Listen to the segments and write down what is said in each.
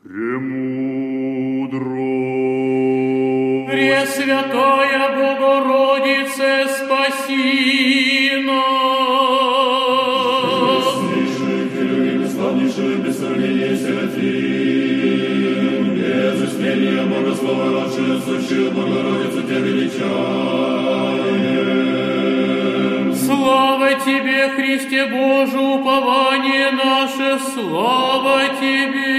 премудро. Пресвятая Богородице, спаси нас. Славнейший, славнейший, без сравнения Серафим, без истления Богослова, родшая, сущая Богородица, Тебя величаем. Слава Тебе, Христе Боже, упование наше, слава Тебе.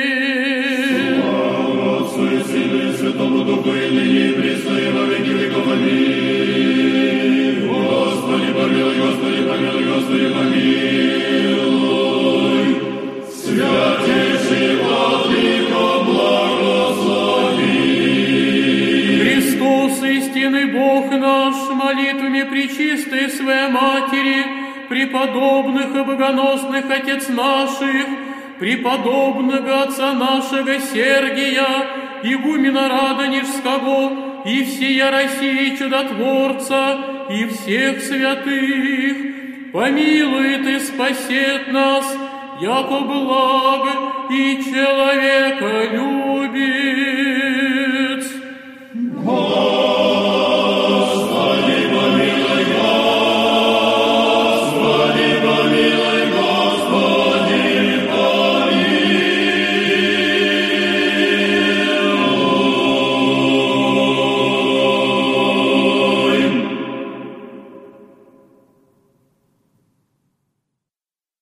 Слава Отцу и Сыну и Святому Духу, и ныне, и присно, и во веки веков. Аминь. Господи, помилуй, Господи, помилуй, Господи, помилуй. Святейший Владыко, благослови. Христос, истинный Бог наш, молитвами пречистой Своей Матери, преподобных и богоносных Отец наших, преподобного Отца нашего Сергия, игумена Радонежского, и всея России чудотворца, и всех святых, помилует и спасет нас, яко благ и человека любит.